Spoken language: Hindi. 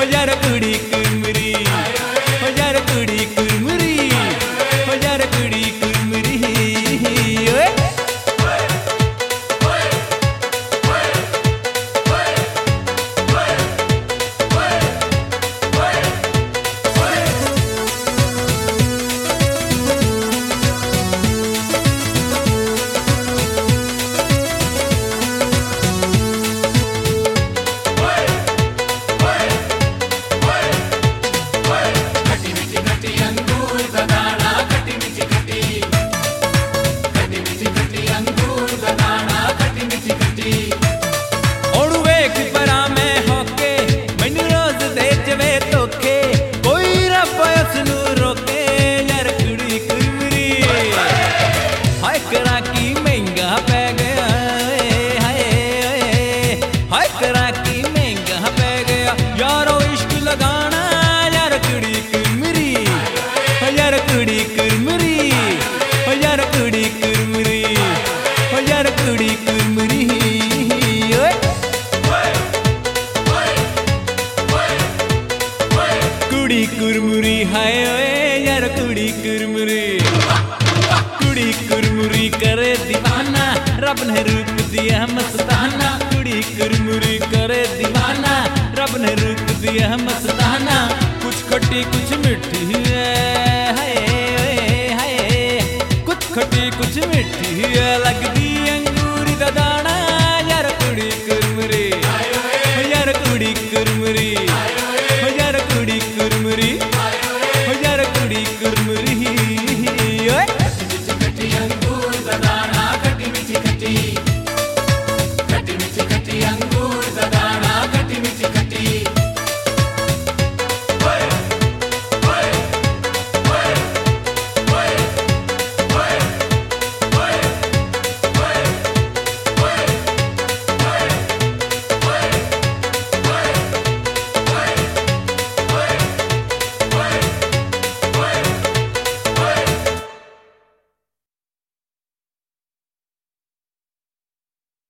हो यार कुड़ी कुरमुरी, हो यार कुड़ी कुरमुरी, हो यार कुड़ी कुरमुरी। ओए कुरमुरी हाय ओए यार कुड़ी कुरमुरी, कुड़ी कुरमुरी करे दीवाना रब ने रूप दिया मस्ताना। कुड़ी कुरमुरी करे दीवाना रब ने रूप दिया मस्ताना। कुछ खट्टी कुछ मिठी है हाय हाय, कुछ खट्टी कुछ मिठी है लगदी